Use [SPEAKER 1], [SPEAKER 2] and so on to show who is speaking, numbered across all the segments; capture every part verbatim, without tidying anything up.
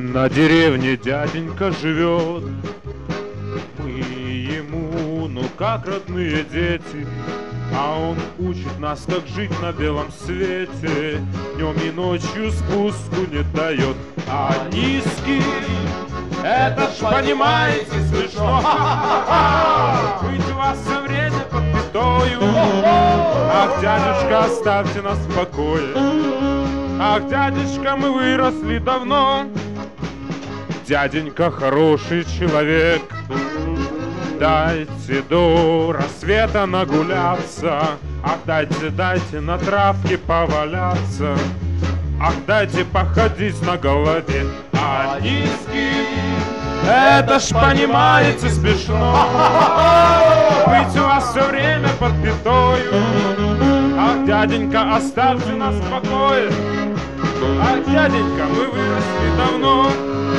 [SPEAKER 1] На деревне дяденька живет, мы ему, ну как родные дети, а он учит нас, как жить на белом свете, днем и ночью спуску не дает. А низкий, это ж понимаете смешно, быть у вас все время под пятою. Ах, дядюшка, оставьте нас в покое. Ах, дядюшка, мы выросли давно. Дяденька хороший человек, дайте до рассвета нагуляться. Ах, дайте, дайте на травке поваляться. Ах, дайте походить на голове. А низкий, это ж понимаете смешно, быть у вас все время под пятою. Ах, дяденька, оставьте нас в покое. Ах, дяденька, мы выросли давно.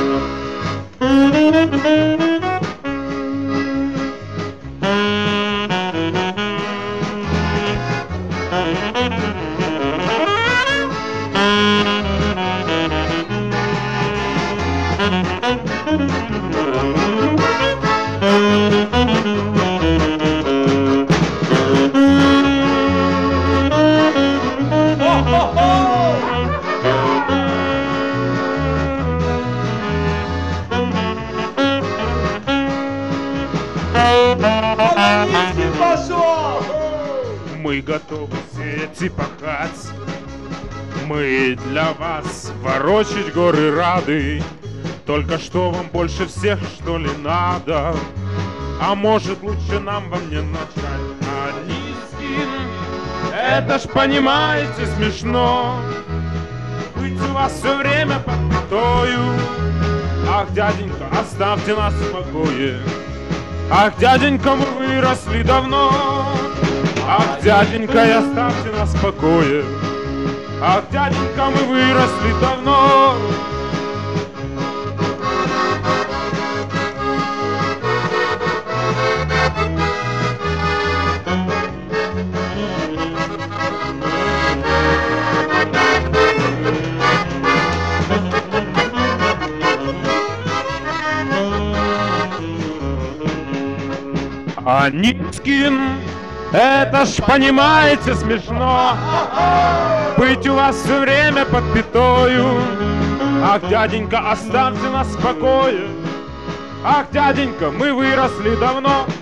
[SPEAKER 1] Мы готовы сеять и пахать, мы для вас ворочать горы рады. Только что вам больше всех, что ли, надо? А может, лучше нам вам не начать? А низкий, это ж понимаете смешно, быть у вас все время под пятою. Ах, дяденька, оставьте нас в покое. Ах, дяденька, мы выросли давно. Ах, дяденька, и оставьте нас в покое. Ах, дяденька, мы выросли давно. А Нискин, это ж понимаете смешно, быть у вас все время под пятою. Ах, дяденька, оставьте нас в покое. Ах, дяденька, мы выросли давно.